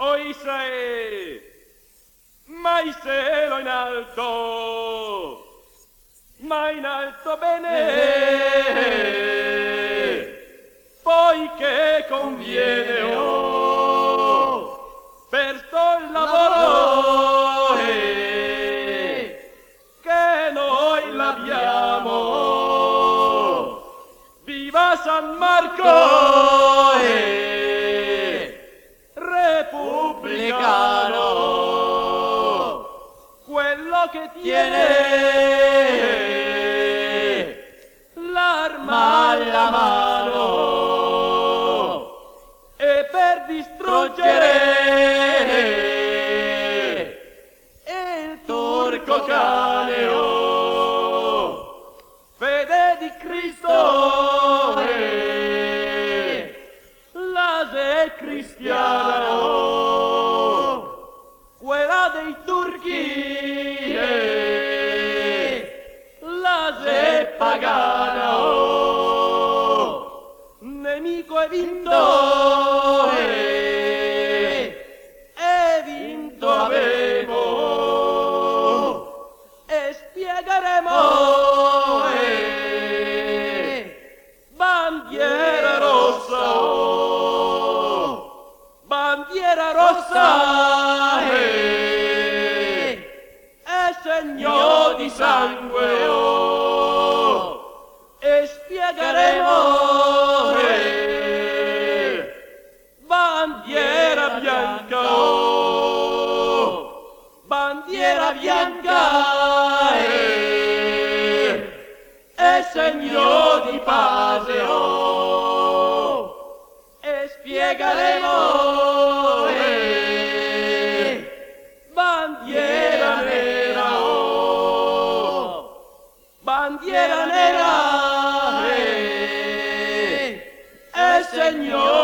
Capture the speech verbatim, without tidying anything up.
o Israele, ma il cielo in alto, ma in alto bene, poiché conviene oh, per sto il lavoro eh, che noi l'abbiamo. Viva San Marco eh, repubblicano, quello che tiene l'arma alla mano e per distruggere il turco caneo, fede di Cristo e la se cristiana, quella dei turchi e la se pagana, nemico è vinto e, e vinto avevo e spiegheremo e, bandiera rossa oh, bandiera rossa e, e segno di sangue oh, e spiegheremo e, bandiera bianca oh, bandiera bianca e, e segno di pace oh, e spiegheremo e, bandiera nera oh, bandiera nera e, e segno